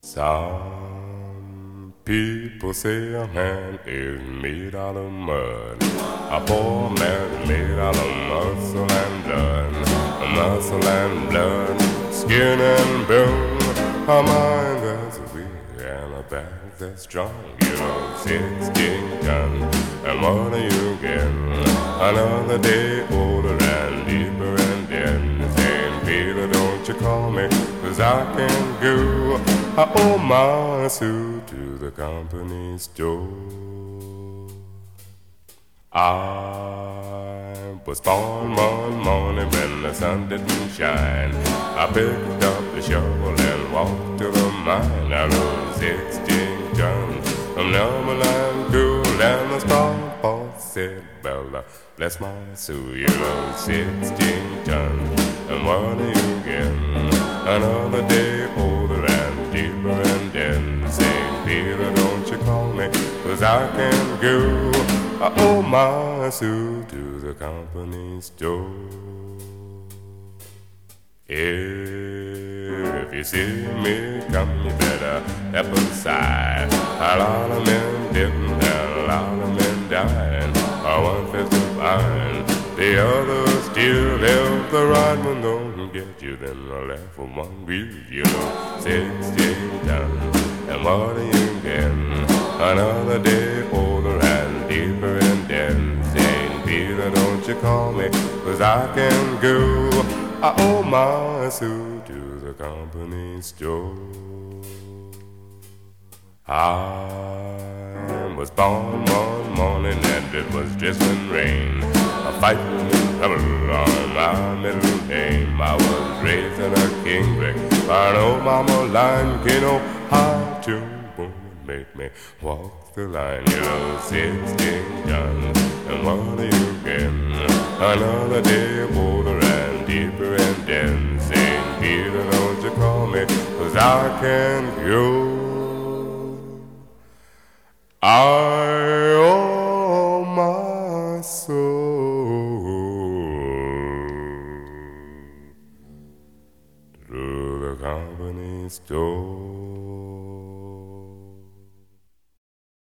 Some people say a man is made out of mud. A poor man is made out of muscle and blood. Muscle and blood, skin and bone. A mind that's weak and a back that's strong. You know, 16 guns, and what do you get? Another day older and deeper and dead. Saying, Peter, don't you call me, 'cause I can go. I owe my suit to the company store. I was born one morning when the sun didn't shine. I picked up the shovel and walked to the mine. I rode 16 tons from Numberland cool, and the star boss said, Bella, bless my soul, you rode 16 tons, and what do you get? Another day older and deeper and dead. Saying, Peter, don't you call me, 'cause I can't go. I owe my suit to the company store. If you see me come, you better step aside. A lot of men didn't, and a lot of men died. One fifth of iron, the other still. If the right one don't get you, then I left for one wheel. You know, 16 tons, and what do you get? Another day older and deeper and dead. Saying, Peter, don't you call me, 'cause I can go. I owe my suit to the company store. I was born one morning and it was drizzling rain. A fighting trouble on my middle name. I was raised in a king brick by an old mama line. You know how to make me walk the line. You know, 16 guns, and what do you get? Another day older and deeper and dead. Saying, Peter, don't you call me, 'cause I can't go. I owe my soul to the company store.